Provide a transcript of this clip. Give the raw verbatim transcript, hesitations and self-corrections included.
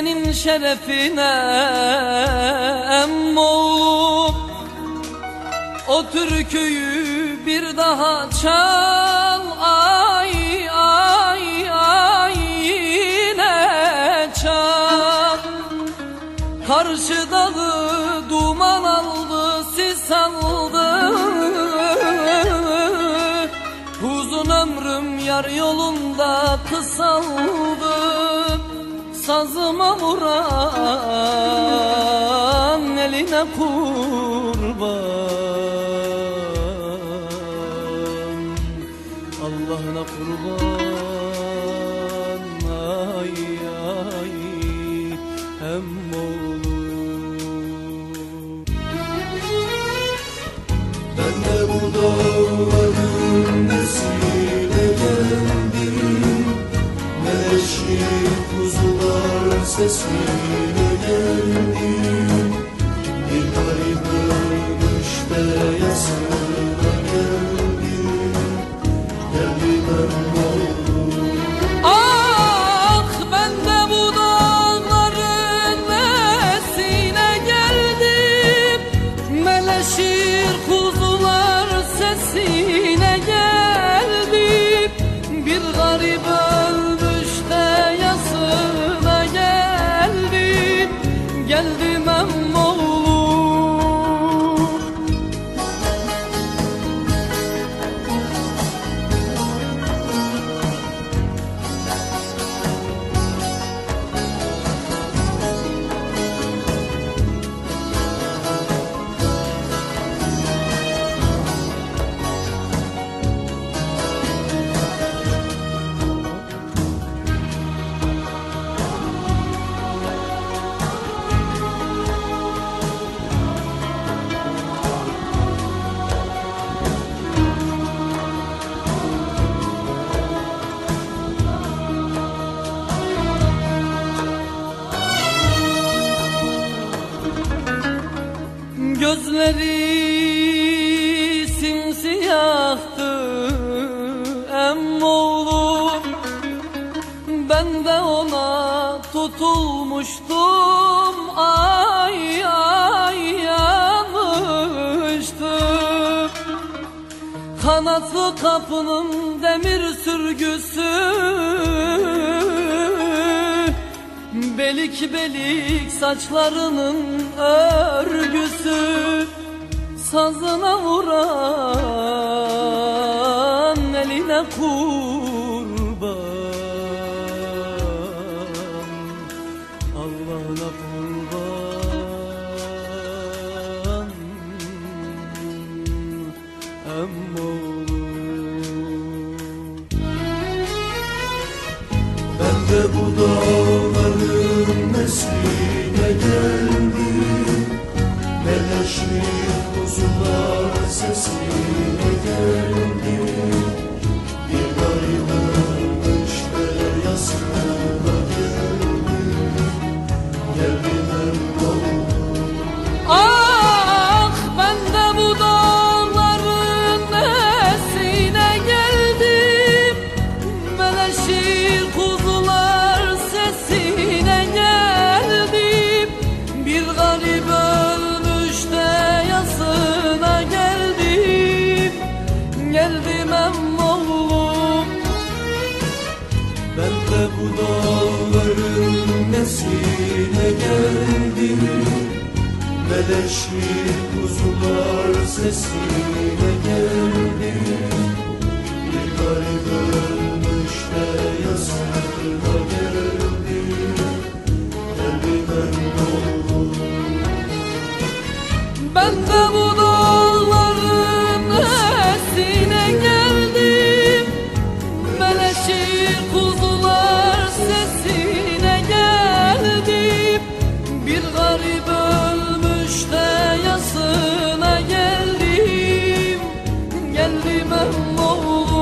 senin şerefine emmoğlum, o türküyü bir daha çal, ay ay ay yine çal. Karşı dağı duman aldı, sis aldı, uzun ömrüm yar yolunda kısaldı. Sazıma vuran eline kurban, Allah'ına kurban, ay ay emmoğlum. Ben de bu dağların nesine geldim, meleşir kuzular sesine geldim. Bir garip ölmüşte yasına geldim, geldim emmoğlum. Ah ben de bu dağların nesine geldim, meleşir kuzular sesine geldim. Bir garip ölmüş de yasına geldim, geldim emmoğlum. Gözleri simsiyahtı emmoğlum, ben de ona tutulmuştum, ay ay yanmıştım. Kanatlı kapının demir sürgüsü, belik belik saçlarının örgüsü, sazına vuran eline kurban, Allah'ına kurban, emmoğlum. Ben de bu dağların nesline geldim, meleşir kuzular sesine geldim. Bir garip ölmüşte yasına geldim, geldim emmoğlum. Ah ben de bu dağların nesine geldim, meleşir kuzular sesine geldim. Bir garip ölmüş de yasına geldim, geldim emmoğlum. Ben de bu dağların nesine geldim, meleşir kuzular sesine geldim. Bir garip ölmüş de yasına geldim, geldim emmoğlum. Ben de bu dağların nesine geldim, meleşir kuzular sesine geldim. Bir garip ölmüş de yasına geldim, geldim emmoğlum.